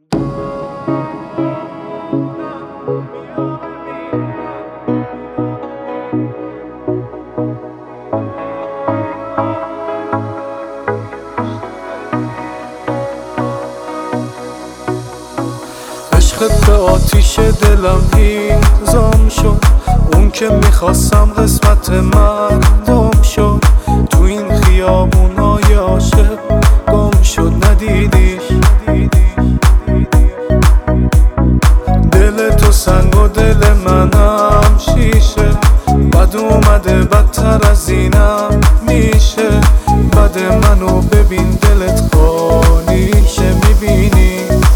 عشقت به آتیش دلم هیزم شد، اون که میخواستم قسمت مردم شد. تو این خیابونای عاشق گم شد، ندیدیش. دل تو سنگ و دل منم شیشه، بد اومده بدتر از اینم میشه. بد منو ببین دلت خالیشه، میبینی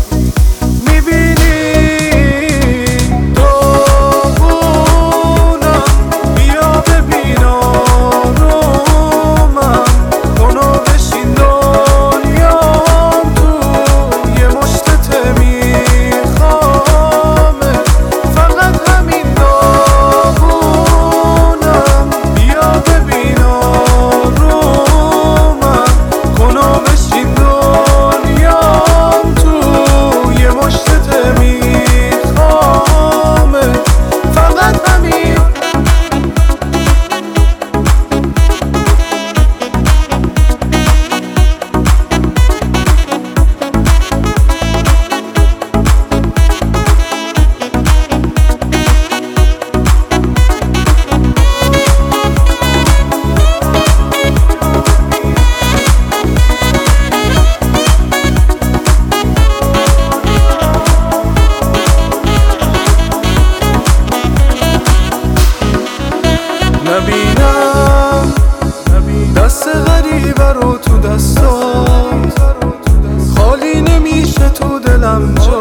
نبینم دست غریبه رو تو دستات، خالی نمیشه تو دلم جا.